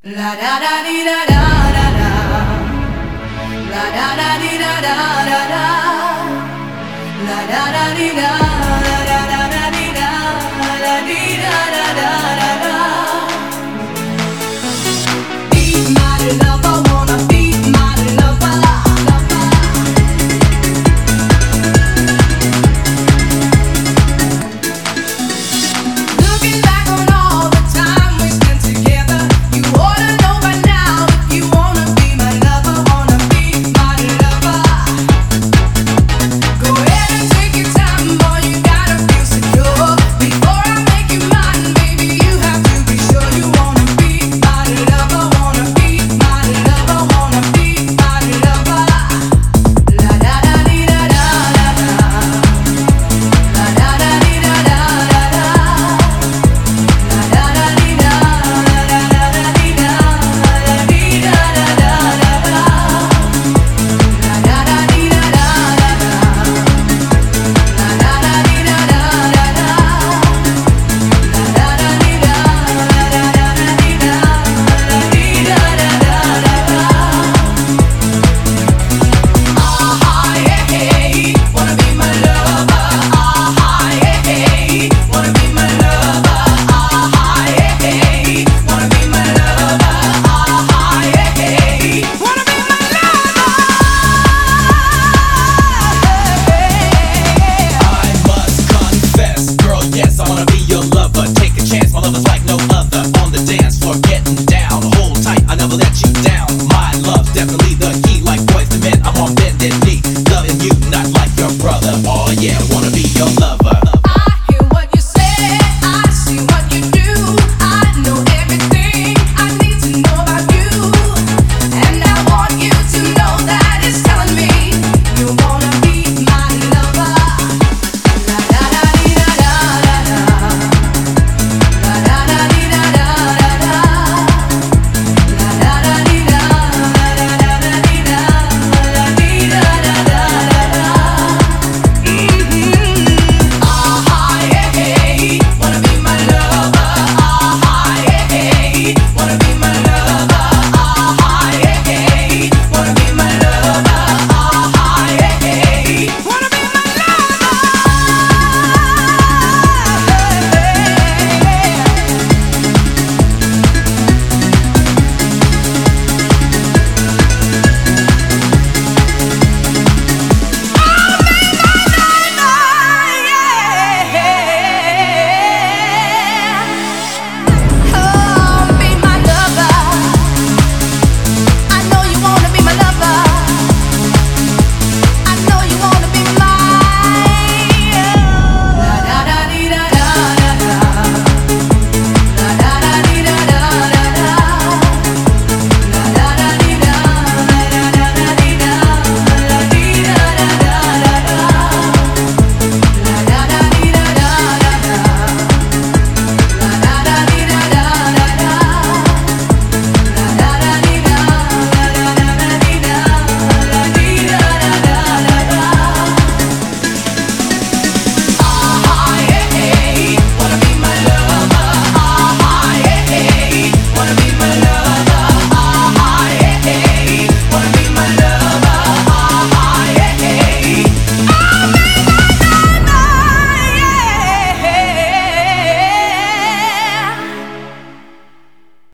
La da da dee da da da da. La da da dee da da da da. La da da dee da da da da dee da da dee da da da da da. Be my lover, wanna be my lover. Looking back on all the time we spent together, you ought to know by now if you wanna be my lover, wanna be my lover. Go ahead and take your time, boy, you gotta feel secure. Before I make you mine, baby, you have to be sure you wanna be my lover, wanna be my lover, wanna be my lover. La da da dee da da da da. La da da dee da da da da. La da da dee da da da da dee da da dee da da da da da. La da da dee da da da da. La da da dee da da da da. La da da dee da da da dee da dee da da da da. Ah yeah, hey, wanna be my lover. Ah yeah, hey, wanna be my lover. Ah yeah, hey, wanna be my lover. Ah yeah, hey, wanna be my lover. I must confess, girl, yes, I wanna be your lover. Take a chance, my lover's like no other. On the dance floor, getting down. Hold tight, I never let you down. My love's definitely the key. Like boys to men, I'm on bended knee. Loving you, not like your brother. Oh yeah, wanna be your lover. I hear what you say, I see what you do. I know everything I need to know about you, and I want you to know that it's telling me you wanna be my lover. La da da dee da da da da. La da da dee da da da da. La da da dee da da da da dee da dee da da da da. Ah yeah, hey, wanna be my lover. Ah yeah, hey, wanna be my lover. Ah yeah, hey, wanna be my lover. Ah yeah, hey, wanna be my lover. Oh, be my lover. I know you wanna be my lover. I know you wanna be mine. La da da dee da da da da. La da da dee da da da da. La da da dee da da da da dee da dee da da da da da. La da da dee da da da da. La da da dee da da da da. La da da dee da da da dee da dee da da da da. Ah yeah, hey, wanna be my lover. Ah yeah, hey, wanna be my lover.